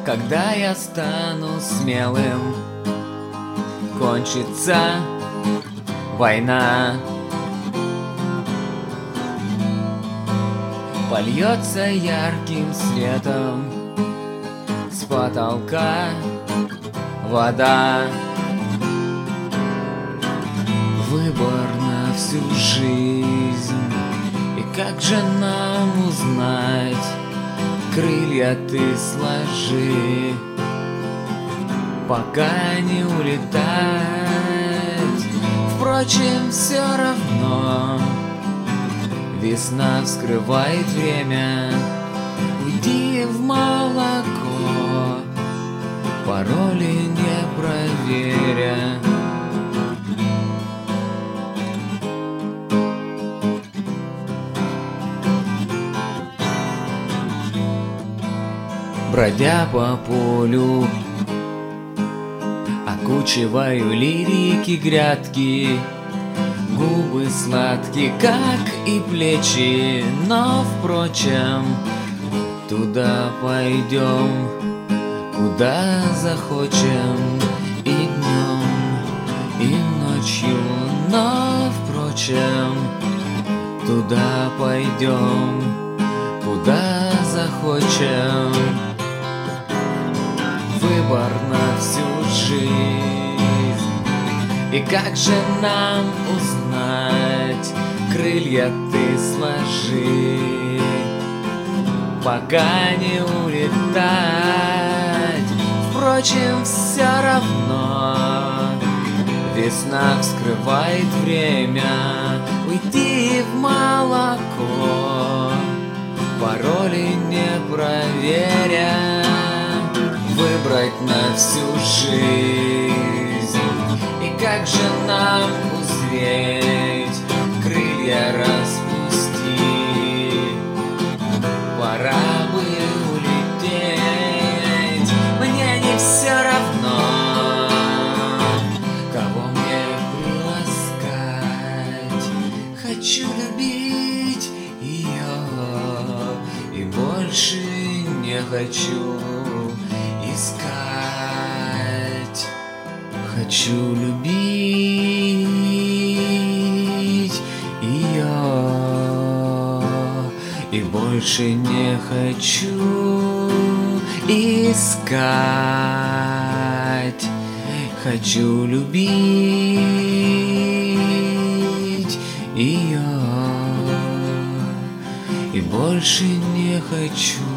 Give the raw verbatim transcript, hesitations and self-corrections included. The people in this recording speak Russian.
когда я стану смелым, кончится война. Польется ярким светом с потолка вода. Выбор на всю жизнь, и как же нам узнать? Крылья ты сложи, пока не улетать. Впрочем, все равно весна вскрывает время. Уйди в молоко, пароли не проверя. Бродя по полю, окучиваю лирики грядки. Губы сладкие, как и плечи, но, впрочем, туда пойдем, куда захочем, и днем, и ночью, но, впрочем, туда пойдем, куда захочем. Выбор на всю жизнь, и как же нам узнать? Крылья ты сложи, пока не улетать. Впрочем, все равно весна вскрывает время. Уйти в молоко, пароли не проверя. Выбрать на всю жизнь, и как же нам узреть? Крылья распусти, пора бы улететь. Мне не все равно, кого мне приласкать. Хочу любить ее и больше не хочу искать. Хочу любить ее и больше не хочу искать. Хочу любить ее и больше не хочу